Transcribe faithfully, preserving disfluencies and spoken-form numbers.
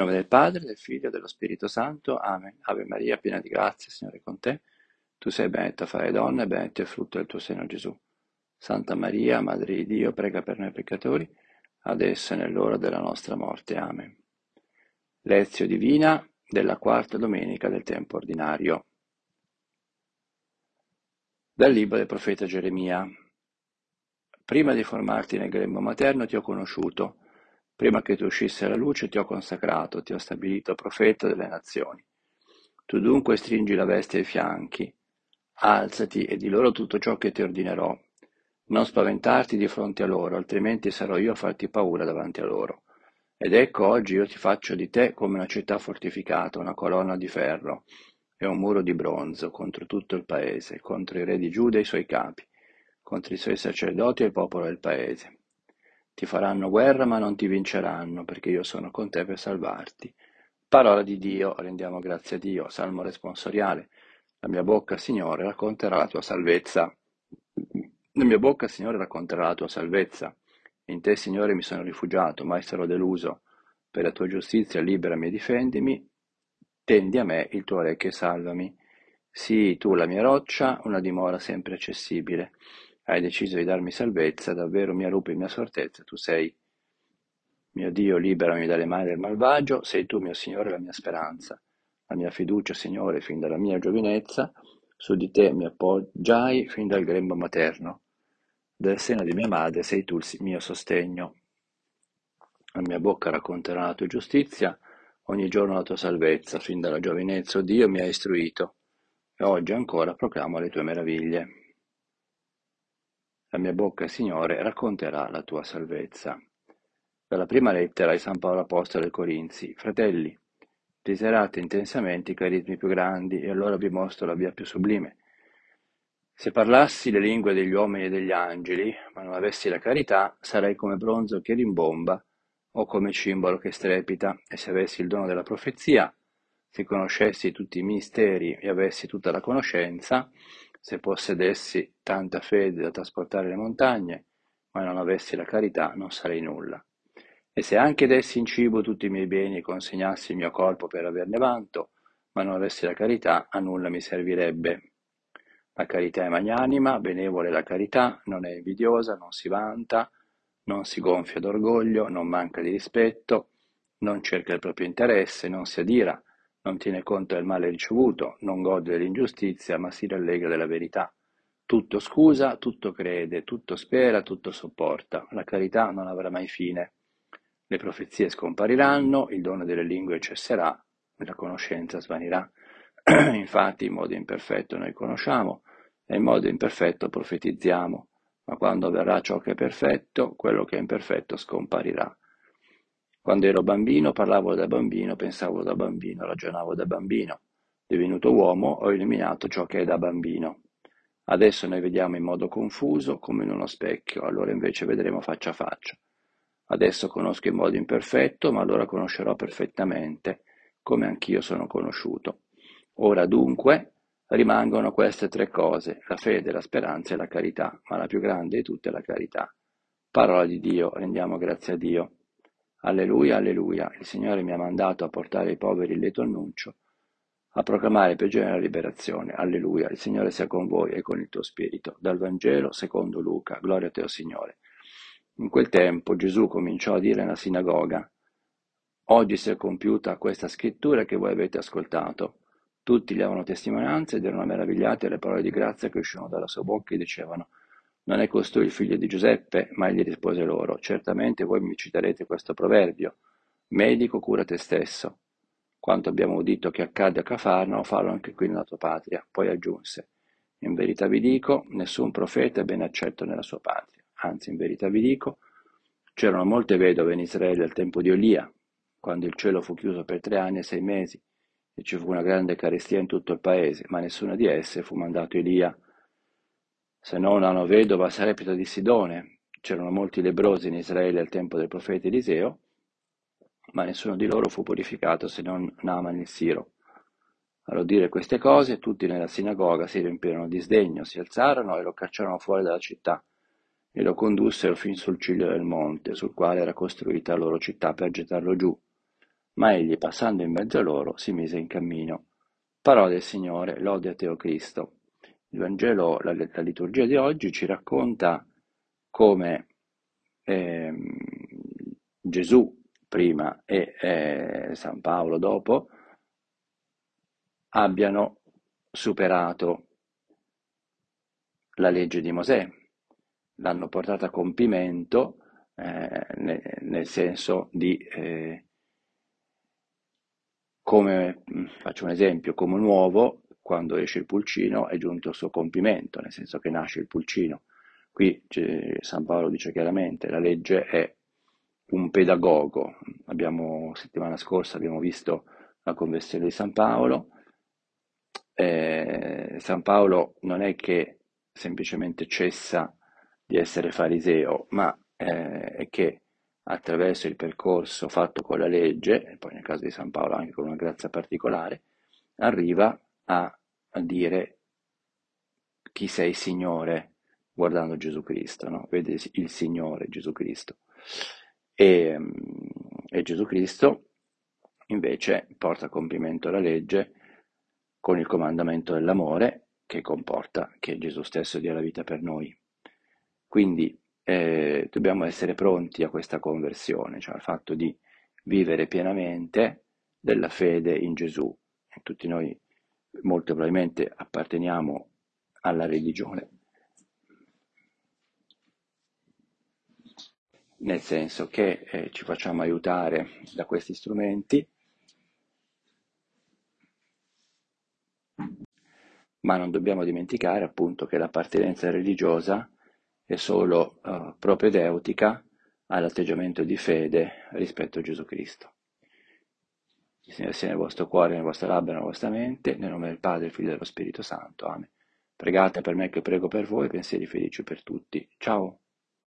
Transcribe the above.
Nome del Padre, del Figlio e dello Spirito Santo. Amen. Ave Maria, piena di grazia, il Signore è con te. Tu sei benedetta fra le donne, e benedetto è il frutto del tuo seno, Gesù. Santa Maria, Madre di Dio, prega per noi peccatori, adesso e nell'ora della nostra morte. Amen. Lezio divina della quarta domenica del tempo ordinario. Dal libro del profeta Geremia. Prima di formarti nel grembo materno ti ho conosciuto. Prima che tu uscissi alla luce ti ho consacrato, ti ho stabilito profeta delle nazioni. Tu dunque stringi la veste ai fianchi, alzati e di loro tutto ciò che ti ordinerò. Non spaventarti di fronte a loro, altrimenti sarò io a farti paura davanti a loro. Ed ecco oggi io ti faccio di te come una città fortificata, una colonna di ferro e un muro di bronzo contro tutto il paese, contro i re di Giuda e i suoi capi, contro i suoi sacerdoti e il popolo del paese. Ti faranno guerra ma non ti vinceranno, perché io sono con te per salvarti. Parola di Dio, rendiamo grazie a Dio. Salmo responsoriale. La mia bocca, Signore, racconterà la tua salvezza. La mia bocca, Signore, racconterà la tua salvezza. In te, Signore, mi sono rifugiato, mai sarò deluso. Per la tua giustizia liberami e difendimi. Tendi a me il tuo orecchio e salvami. Sii tu la mia roccia, una dimora sempre accessibile. Hai deciso di darmi salvezza, davvero mia rupe e mia sortezza, tu sei. Mio Dio, liberami dalle mani del malvagio, sei tu, mio Signore, la mia speranza. La mia fiducia, Signore, fin dalla mia giovinezza, su di te mi appoggiai fin dal grembo materno. Del seno di mia madre sei tu il mio sostegno. La mia bocca racconterà la tua giustizia, ogni giorno la tua salvezza, fin dalla giovinezza, o Dio, mi ha istruito, e oggi ancora proclamo le tue meraviglie. La mia bocca, Signore, racconterà la tua salvezza. Dalla prima lettera di San Paolo Apostolo ai Corinzi. Fratelli, desiderate intensamente i carismi più grandi, e allora vi mostro la via più sublime. Se parlassi le lingue degli uomini e degli angeli, ma non avessi la carità, sarei come bronzo che rimbomba, o come cimbalo che strepita, e se avessi il dono della profezia, se conoscessi tutti i misteri e avessi tutta la conoscenza, se possedessi tanta fede da trasportare le montagne, ma non avessi la carità, non sarei nulla. E se anche dessi in cibo tutti i miei beni e consegnassi il mio corpo per averne vanto, ma non avessi la carità, a nulla mi servirebbe. La carità è magnanima, benevole la carità, non è invidiosa, non si vanta, non si gonfia d'orgoglio, non manca di rispetto, non cerca il proprio interesse, non si adira, non tiene conto del male ricevuto, non gode dell'ingiustizia, ma si rallegra della verità. Tutto scusa, tutto crede, tutto spera, tutto sopporta. La carità non avrà mai fine. Le profezie scompariranno, il dono delle lingue cesserà, la conoscenza svanirà. Infatti in modo imperfetto noi conosciamo e in modo imperfetto profetizziamo, ma quando avverrà ciò che è perfetto, quello che è imperfetto scomparirà. Quando ero bambino parlavo da bambino, pensavo da bambino, ragionavo da bambino. Divenuto uomo ho eliminato ciò che è da bambino. Adesso noi vediamo in modo confuso come in uno specchio, allora invece vedremo faccia a faccia. Adesso conosco in modo imperfetto, ma allora conoscerò perfettamente, come anch'io sono conosciuto. Ora dunque rimangono queste tre cose, la fede, la speranza e la carità, ma la più grande di tutte è la carità. Parola di Dio, rendiamo grazie a Dio. Alleluia, alleluia, il Signore mi ha mandato a portare ai poveri il lieto annuncio, a proclamare per genere la liberazione. Alleluia, il Signore sia con voi e con il tuo spirito. Dal Vangelo secondo Luca, gloria a te, o Signore. In quel tempo Gesù cominciò a dire nella sinagoga: oggi si è compiuta questa scrittura che voi avete ascoltato. Tutti gli davano testimonianza ed erano meravigliati alle parole di grazia che uscivano dalla sua bocca e dicevano: non è costui il figlio di Giuseppe? Ma egli rispose loro: certamente voi mi citerete questo proverbio: medico, cura te stesso. Quanto abbiamo udito che accade a Cafarnao, fallo anche qui nella tua patria. Poi aggiunse: in verità vi dico, nessun profeta è ben accetto nella sua patria. Anzi, in verità vi dico, c'erano molte vedove in Israele al tempo di Elia, quando il cielo fu chiuso per tre anni e sei mesi, e ci fu una grande carestia in tutto il paese, ma nessuna di esse fu mandato Elia, se non a una vedova Sarepta di Sidone. C'erano molti lebbrosi in Israele al tempo del profeta Eliseo, ma nessuno di loro fu purificato se non Naaman il Siro. All'udire queste cose, tutti nella sinagoga si riempirono di sdegno, si alzarono e lo cacciarono fuori dalla città e lo condussero fin sul ciglio del monte, sul quale era costruita la loro città, per gettarlo giù. Ma egli, passando in mezzo a loro, si mise in cammino. Parola del Signore, lode a Teo Cristo. Il Vangelo, la, la liturgia di oggi ci racconta come ehm, Gesù prima e eh, San Paolo dopo abbiano superato la legge di Mosè, l'hanno portata a compimento eh, nel, nel senso di, eh, come, faccio un esempio, come un uovo, quando esce il pulcino è giunto al suo compimento, nel senso che nasce il pulcino. Qui eh, San Paolo dice chiaramente, la legge è un pedagogo. Abbiamo, settimana scorsa abbiamo visto la conversione di San Paolo. Eh, San Paolo non è che semplicemente cessa di essere fariseo, ma eh, è che attraverso il percorso fatto con la legge, e poi nel caso di San Paolo anche con una grazia particolare, arriva a, a dire chi sei Signore, guardando Gesù Cristo, no? Vede il Signore Gesù Cristo. E, e Gesù Cristo invece porta a compimento la legge con il comandamento dell'amore che comporta che Gesù stesso dia la vita per noi. Quindi eh, dobbiamo essere pronti a questa conversione, cioè al fatto di vivere pienamente della fede in Gesù. E tutti noi molto probabilmente apparteniamo alla religione, nel senso che eh, ci facciamo aiutare da questi strumenti, ma non dobbiamo dimenticare appunto che l'appartenenza religiosa è solo eh, propedeutica all'atteggiamento di fede rispetto a Gesù Cristo. Il Signore sia nel vostro cuore, nella vostra labbra, nella vostra mente, nel nome del Padre, del Figlio e dello Spirito Santo. Amen. Pregate per me che prego per voi, pensieri felici per tutti. Ciao.